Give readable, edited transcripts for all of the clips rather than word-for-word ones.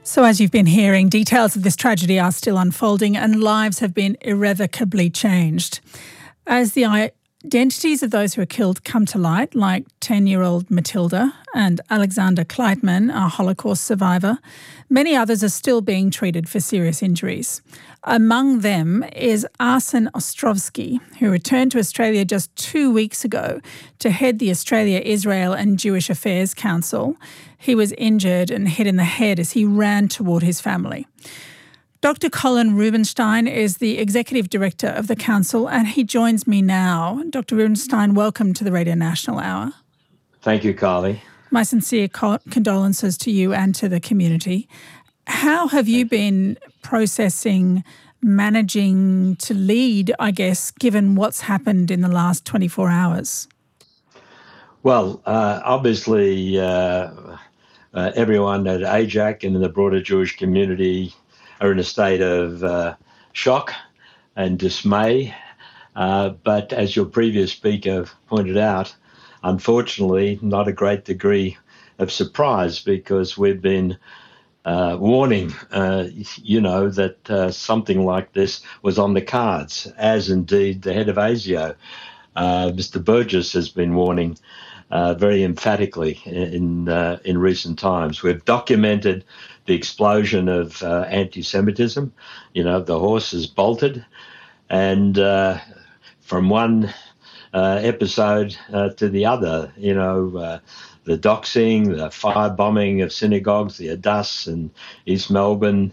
So as you've been hearing, details of this tragedy are still unfolding and lives have been irrevocably changed. As the identities of those who were killed come to light, like 10-year-old Matilda and Alexander Kleitman, a Holocaust survivor, many others are still being treated for serious injuries. Among them is Arsen Ostrovsky, who returned to Australia just 2 weeks ago to head the Australia, Israel and Jewish Affairs Council. He was injured and hit in the head as he ran toward his family. Dr. Colin Rubinstein is the Executive Director of the Council and he joins me now. Dr. Rubinstein, welcome to the Radio National Hour. Thank you, Carly. My sincere condolences to you and to the community. How have you been processing, managing to lead, I guess, given what's happened in the last 24 hours? Well, obviously, everyone at AJAC and in the broader Jewish community are in a state of shock and dismay. But as your previous speaker pointed out, unfortunately, not a great degree of surprise because we've been warning, that something like this was on the cards, as indeed the head of ASIO, Mr. Burgess, has been warning very emphatically in recent times. We've documented the explosion of anti-Semitism. The horse has bolted, and from one episode to the other, the doxing, the firebombing of synagogues, the Adass in East Melbourne,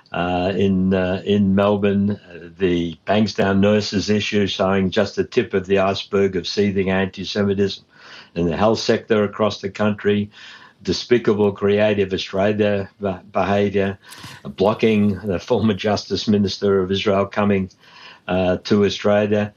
in Melbourne, the Bankstown nurses issue showing just the tip of the iceberg of seething anti-Semitism in the health sector across the country, despicable Creative Australia behaviour, blocking the former Justice Minister of Israel coming to Australia.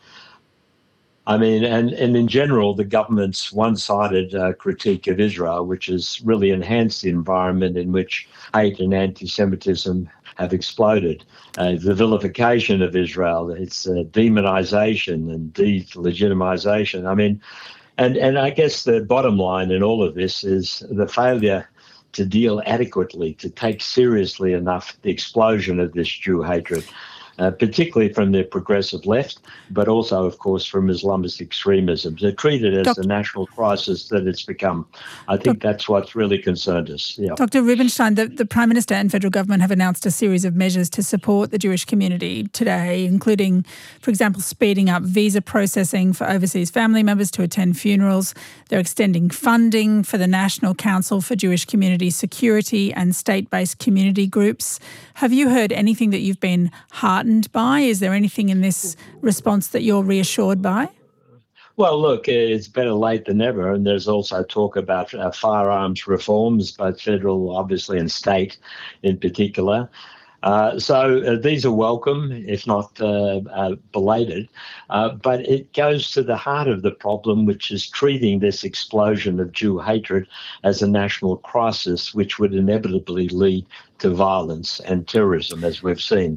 I mean, and in general, the government's one-sided critique of Israel, which has really enhanced the environment in which hate and anti-Semitism have exploded. The vilification of Israel, its demonisation and de-legitimisation. I mean, and I guess the bottom line in all of this is the failure to deal adequately, to take seriously enough the explosion of this Jew hatred, particularly from the progressive left, but also, of course, from Islamist extremism. They're treated as the national crisis that it's become. I think that's what's really concerned us. Yeah. Dr. Rubinstein, the Prime Minister and federal government have announced a series of measures to support the Jewish community today, including, for example, speeding up visa processing for overseas family members to attend funerals. They're extending funding for the National Council for Jewish Community Security and state-based community groups. Have you heard anything that you've been heartened by? Is there anything in this response that you're reassured by? Well, look, it's better late than never, and there's also talk about firearms reforms, both federal, obviously, and state in particular. So these are welcome, if not belated, but it goes to the heart of the problem, which is treating this explosion of Jew hatred as a national crisis, which would inevitably lead to violence and terrorism, as we've seen.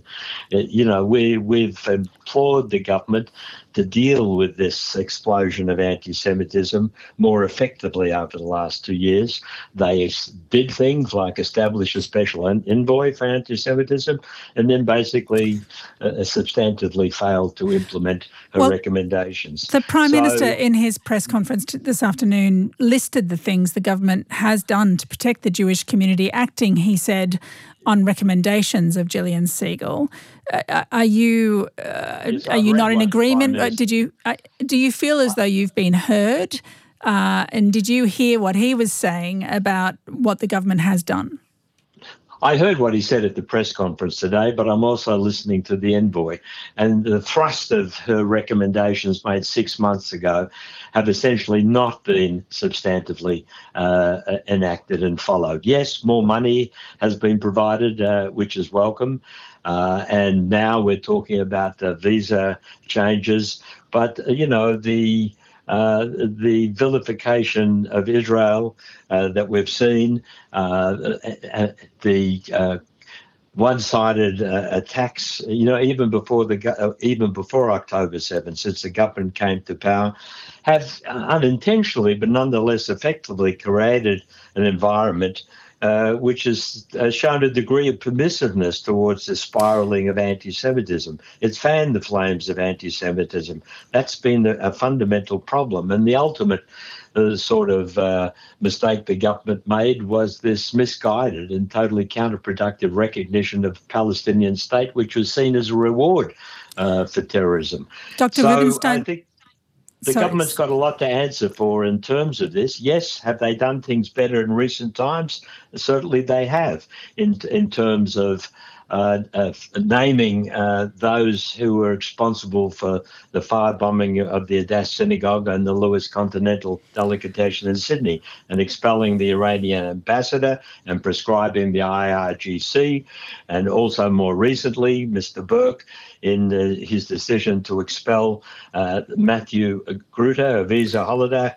We've implored the government to deal with this explosion of anti-Semitism more effectively over the last 2 years. They did things like establish a special envoy for anti-Semitism and then basically substantively failed to implement her recommendations. The Prime Minister, in his press conference this afternoon, listed the things the government has done to protect the Jewish community, acting, he said, on recommendations of Gillian Segal. Are you not in agreement? Do you feel as though you've been heard? And did you hear what he was saying about what the government has done? I heard what he said at the press conference today, but I'm also listening to the envoy. And the thrust of her recommendations made 6 months ago have essentially not been substantively enacted and followed. Yes, more money has been provided, which is welcome. And now we're talking about visa changes. But, the vilification of Israel that we've seen, the one-sided attacks, even before October 7th, since the government came to power, have unintentionally but nonetheless effectively created an environment which has shown a degree of permissiveness towards the spiralling of anti-Semitism. It's fanned the flames of anti-Semitism. That's been a fundamental problem. And the ultimate mistake the government made was this misguided and totally counterproductive recognition of Palestinian state, which was seen as a reward for terrorism. Dr. Rubenstein, I think the government's got a lot to answer for in terms of this. Yes, have they done things better in recent times? Certainly they have, in terms of naming those who were responsible for the firebombing of the Adass Synagogue and the Lewis Continental Delicatessen in Sydney, and expelling the Iranian ambassador and prescribing the IRGC, and also more recently, Mr. Burke, in his decision to expel Matthew Grutter, a visa holder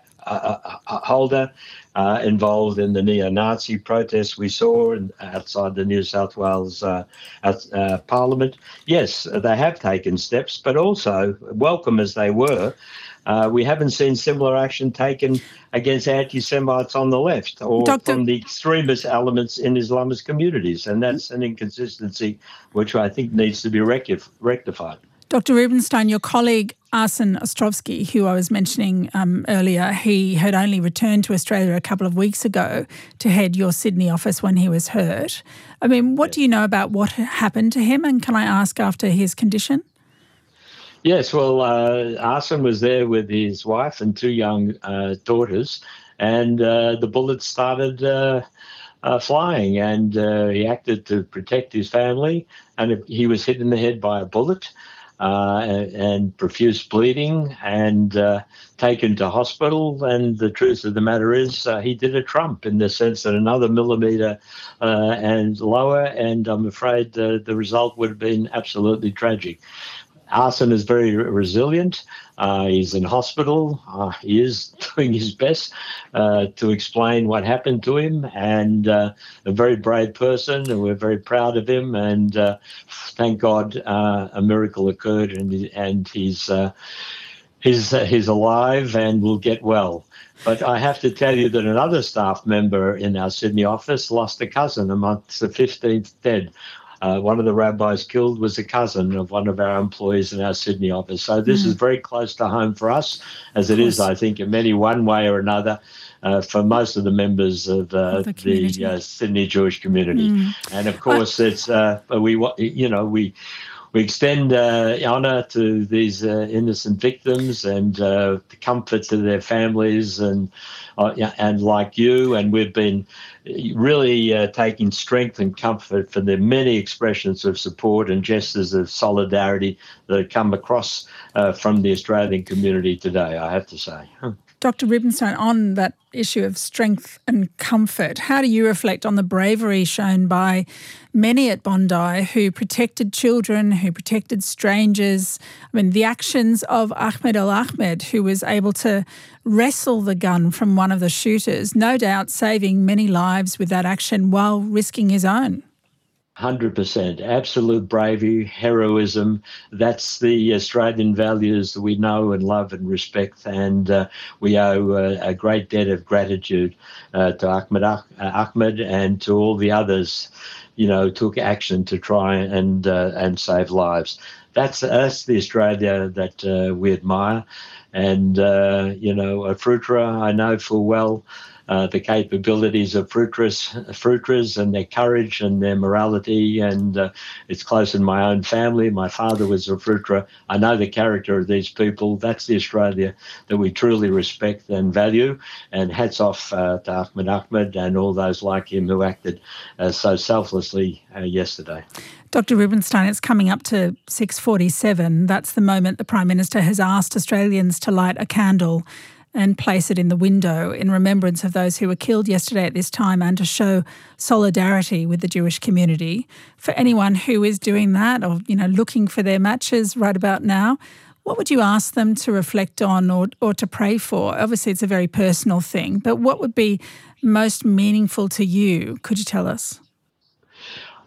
involved in the neo-Nazi protests we saw outside the New South Wales Parliament. Yes, they have taken steps, but also, welcome as they were, we haven't seen similar action taken against anti-Semites on the left or from the extremist elements in Islamist communities. And that's an inconsistency which I think needs to be rectified. Dr. Rubenstein, your colleague Arsen Ostrovsky, who I was mentioning earlier, he had only returned to Australia a couple of weeks ago to head your Sydney office when he was hurt. I mean, what do you know about what happened to him, and can I ask after his condition? Yes, well, Arsen was there with his wife and two young daughters, and the bullets started flying, and he acted to protect his family, and he was hit in the head by a bullet. And profuse bleeding, and taken to hospital. And the truth of the matter is he did a Trump, in the sense that another millimetre and lower, and I'm afraid the result would have been absolutely tragic. Arsen is very resilient. He's in hospital. He is doing his best to explain what happened to him, and a very brave person, and we're very proud of him. And thank God a miracle occurred, and he's alive and will get well. But I have to tell you that another staff member in our Sydney office lost a cousin amongst the 15th dead. One of the rabbis killed was a cousin of one of our employees in our Sydney office. So this is very close to home for us, as it is, I think, in many one way or another, for most of the members of the Sydney Jewish community. And of course, it's we extend honour to these innocent victims, and the comfort to their families, and like you, and we've been really taking strength and comfort from the many expressions of support and gestures of solidarity that come across from the Australian community today, I have to say. Dr. Rubenstein, on that issue of strength and comfort, how do you reflect on the bravery shown by many at Bondi who protected children, who protected strangers? I mean, the actions of Ahmed Al-Ahmed, who was able to wrestle the gun from one of the shooters, no doubt saving many lives with that action while risking his own. 100%. Absolute bravery, heroism. That's the Australian values that we know and love and respect. And we owe a great debt of gratitude to Ahmed and to all the others, took action to try and save lives. That's the Australia that we admire. And, at Fruitera, I know full well the capabilities of fruiterers and their courage and their morality, and it's close in my own family. My father was a fruiterer. I know the character of these people. That's the Australia that we truly respect and value, and hats off to Ahmed and all those like him who acted so selflessly yesterday. Dr. Rubenstein, it's coming up to 6:47. That's the moment the Prime Minister has asked Australians to light a candle and place it in the window in remembrance of those who were killed yesterday at this time, and to show solidarity with the Jewish community. For anyone who is doing that, or looking for their matches right about now, what would you ask them to reflect on or to pray for? Obviously, it's a very personal thing, but what would be most meaningful to you? Could you tell us?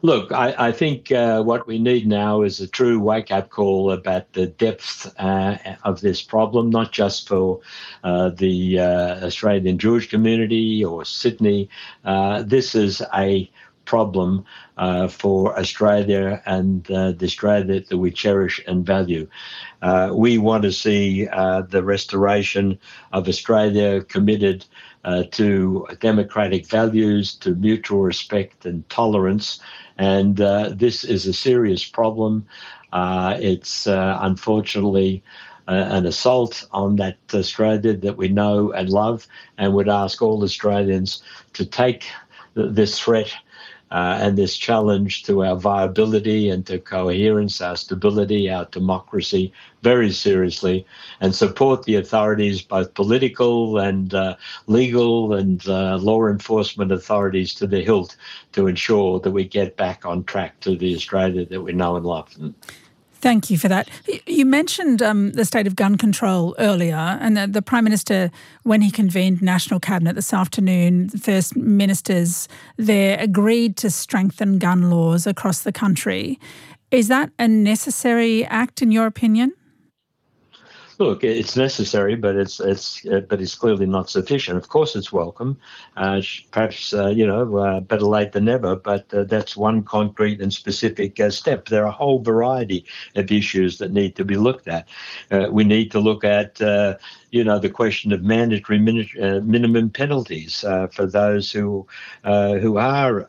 Look, I think what we need now is a true wake-up call about the depth of this problem, not just for the Australian Jewish community or Sydney. This is a problem for Australia and the Australia that we cherish and value. We want to see the restoration of Australia committed to democratic values, to mutual respect and tolerance. And this is a serious problem. It's unfortunately an assault on that Australia that we know and love, and would ask all Australians to take this threat and this challenge to our viability and to coherence, our stability, our democracy very seriously, and support the authorities, both political and legal and law enforcement authorities, to the hilt to ensure that we get back on track to the Australia that we know and love. Thank you for that. You mentioned the state of gun control earlier, and the Prime Minister, when he convened National Cabinet this afternoon, the First Ministers there agreed to strengthen gun laws across the country. Is that a necessary act, in your opinion? Look, it's necessary, but it's clearly not sufficient. Of course, it's welcome. Perhaps better late than never. But that's one concrete and specific step. There are a whole variety of issues that need to be looked at. We need to look at the question of mandatory minimum penalties for those who are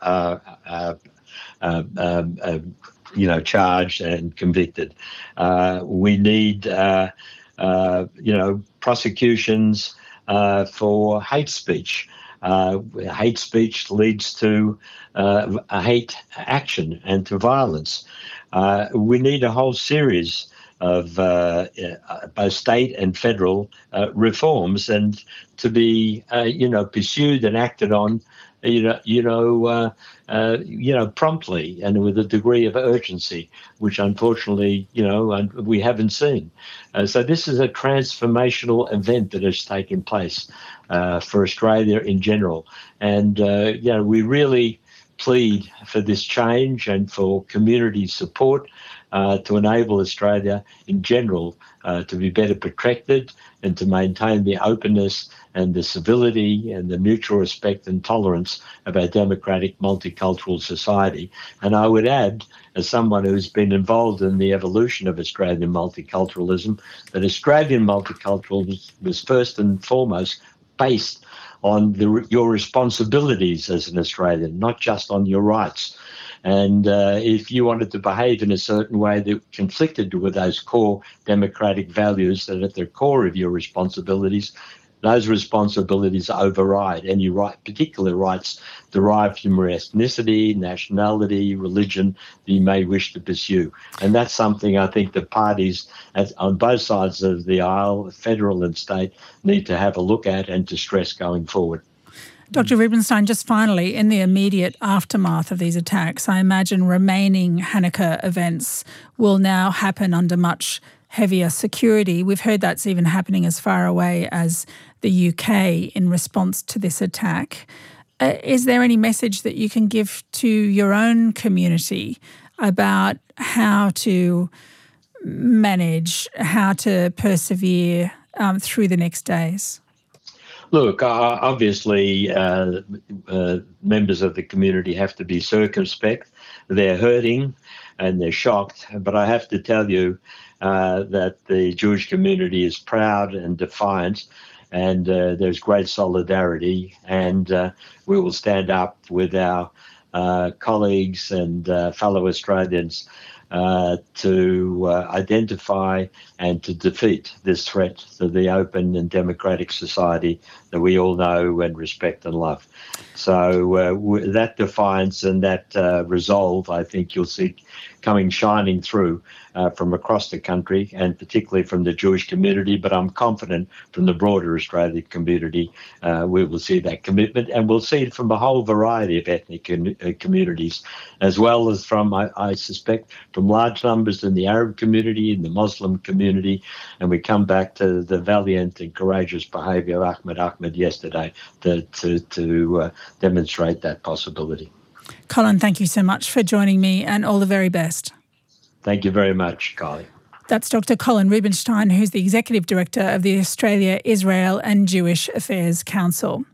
charged and convicted. We need prosecutions for hate speech. Hate speech leads to a hate action and to violence. We need a whole series of both state and federal reforms, and to be pursued and acted on promptly and with a degree of urgency, which unfortunately, we haven't seen. So this is a transformational event that has taken place for Australia in general. And, we really plead for this change and for community support to enable Australia in general to be better protected and to maintain the openness and the civility and the mutual respect and tolerance of our democratic multicultural society. And I would add, as someone who's been involved in the evolution of Australian multiculturalism, that Australian multiculturalism was first and foremost based on your responsibilities as an Australian, not just on your rights. And if you wanted to behave in a certain way that conflicted with those core democratic values that are at the core of your responsibilities, those responsibilities override any particular rights derived from your ethnicity, nationality, religion that you may wish to pursue. And that's something I think the parties on both sides of the aisle, federal and state, need to have a look at and to stress going forward. Dr. Rubenstein, just finally, in the immediate aftermath of these attacks, I imagine remaining Hanukkah events will now happen under much heavier security. We've heard that's even happening as far away as the UK in response to this attack. Is there any message that you can give to your own community about how to manage, how to persevere through the next days? Look, obviously, members of the community have to be circumspect. They're hurting and they're shocked. But I have to tell you that the Jewish community is proud and defiant, and there's great solidarity. And we will stand up with our colleagues and fellow Australians to identify and to defeat this threat to the open and democratic society that we all know and respect and love. So that defiance and that resolve, I think you'll see coming shining through from across the country, and particularly from the Jewish community, but I'm confident from the broader Australian community we will see that commitment, and we'll see it from a whole variety of ethnic communities, as well as from, I suspect, from large numbers in the Arab community, in the Muslim community, and we come back to the valiant and courageous behaviour of Ahmed yesterday to demonstrate that possibility. Colin, thank you so much for joining me, and all the very best. Thank you very much, Kylie. That's Dr. Colin Rubinstein, who's the Executive Director of the Australia, Israel and Jewish Affairs Council.